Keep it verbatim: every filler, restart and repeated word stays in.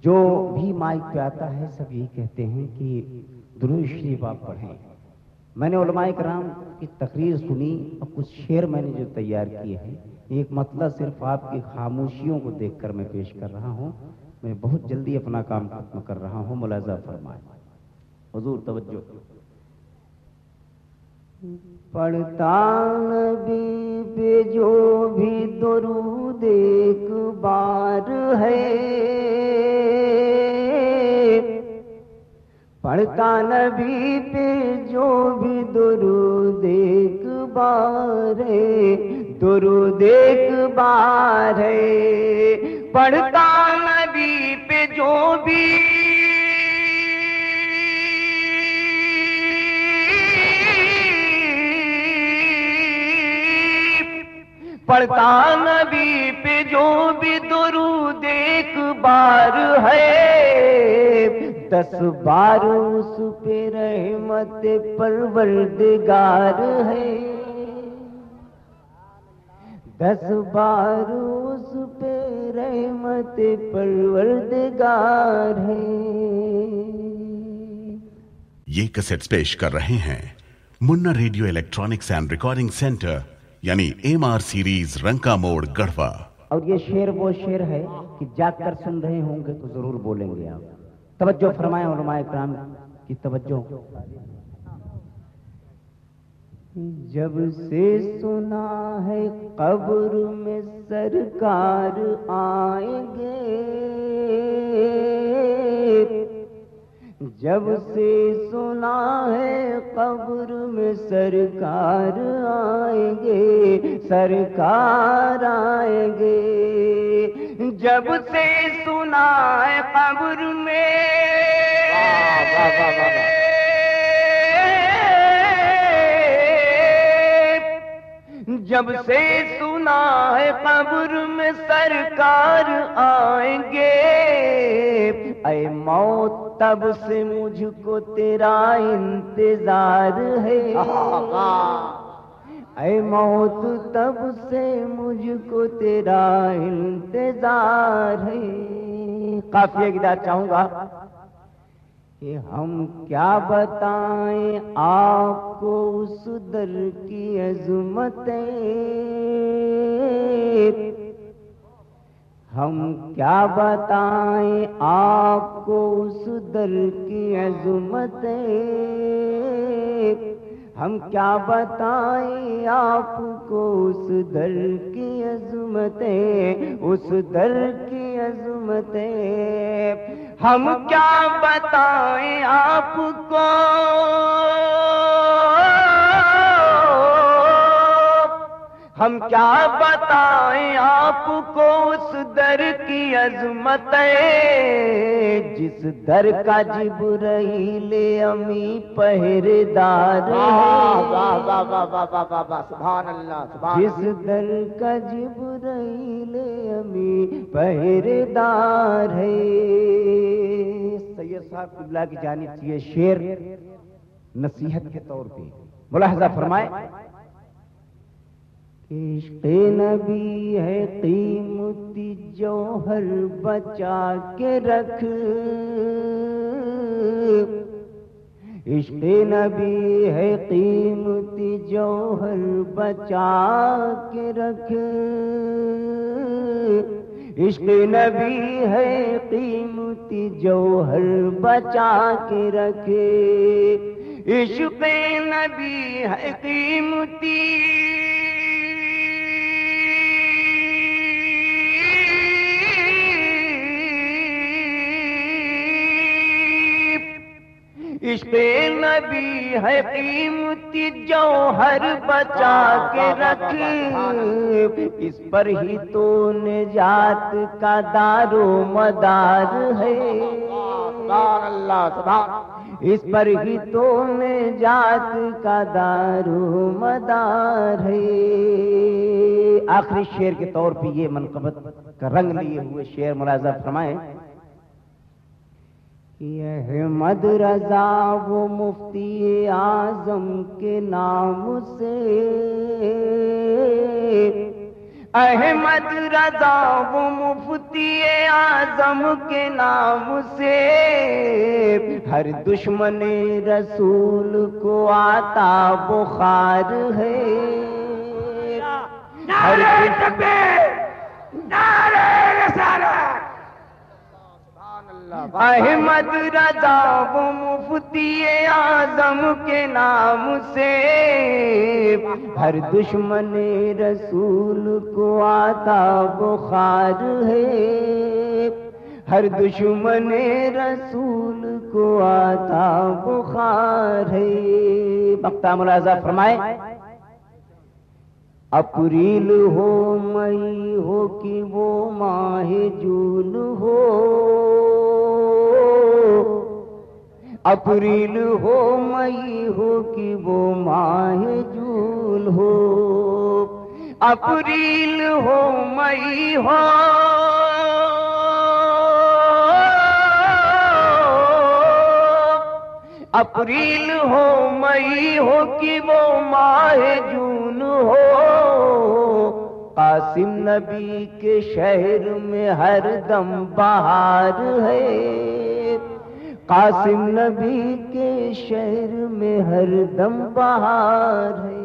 جو بھی مائک پہ آتا ہے سب یہی کہتے ہیں کہ درود شریف آپ پڑھیں. میں نے علماء کرام کی تقریر سنی اور کچھ شعر میں نے جو تیار کیے ہیں، ایک مطلب صرف آپ کی خاموشیوں کو دیکھ کر میں پیش کر رہا ہوں. میں بہت جلدی اپنا کام ختم کر رہا ہوں، ملاحظہ فرمائیں. حضور توجہ. پڑھتا نبی پہ جو بھی درود ایک بار ہے، پڑھتا نبی پہ جو بھی درود ایک بار ہے، درود ایک بار ہے. پڑھتا نبی پہ جو بھی پڑھتا نبی پہ جو بھی درود ایک بار ہے، دس بار اس پہ رحمت پروردگار ہے، دس بار اس پہ رحمت پروردگار ہے. یہ کیسٹس پیش کر رہے ہیں Munna radio electronics and recording centre, یعنی M R series, Rinka Mor, Garhwa. اور یہ شعر وہ شعر ہے کہ جاگ کر سن رہے ہوں گے تو ضرور بولیں گے آپ. توجہ فرمائیں علماء کرام کی توجہ. جب سے سنا ہے قبر میں سرکار آئیں گے، جب سے سنا ہے قبر میں سرکار آئیں گے، سرکار آئیں گے. جب سے سنا ہے قبر میں جب سے سنا ہے قبر میں سرکار آئیں گے، اے موت تب سے مجھ کو تیرا انتظار ہے، اے موت تب سے مجھ کو تیرا انتظار ہے. قافیہ کی داد چاہوں گا کہ ہم کیا بتائیں آپ کو اس در کی عظمتیں، ہم کیا بتائیں آپ کو اس در کی عظمتیں، ہم کیا بتائیں آپ کو اس در کی عظمتیں، اس در کی عظمتیں. ہم کیا بتائیں آپ کو ہم کیا بتائیں آپ کو اس در کی عظمتیں، جس در کا جبرائیل امی پہرےدار ہے، سبحان اللہ، سبحان جس در کا جبرائیل امی پہرےدار ہے. سید صاحب قبلہ کی جانب سے یہ شعر نصیحت کے طور پہ ملاحظہ فرمائے. عشق نبی ہے قیمتی جوہر بچا کے رکھ، عشق نبی ہے قیمتی جوہر بچا کے رکھ، عشق نبی ہے قیمتی جوہر بچا کے رکھ، عشق نبی ہے قیمتی عشق نبی ہے قیمتی جوہر بچا کے رکھ، اس پر ہی تو نجات کا دار و مدار ہے، سبحان اللہ، سبحان، اس پر ہی تو نجات کا دار و مدار ہے. آخری شعر کے طور پہ یہ منقبت کا رنگ لیے ہوئے شعر ملاحظہ فرمائیں. احمد رضا وہ مفتی اعظم کے نام سے، احمد رضا وہ مفتی اعظم کے نام سے ہر دشمن رسول کو آتا بخار ہے. نعرہ تکبیر، نعرہ رسالت. احمد رضا وہ مفتی اعظم کے نام سے ہر دشمن رسول کو آتا بخار ہے. ہر دشمن رسول کو آتا بخار ہے. مقطع ملاحظہ فرمائے. اپریل ہو مئی ہو کہ وہ ماہ جون ہو، اپریل ہو مئی ہو کہ وہ ماہ جون ہو، اپریل ہو مئی ہو اپریل ہو مئی ہو کہ وہ ماہ جون ہو. قاسم نبی کے شہر میں ہر دم بہار ہے. قاسم نبی کے شہر میں ہر دم بہار ہے.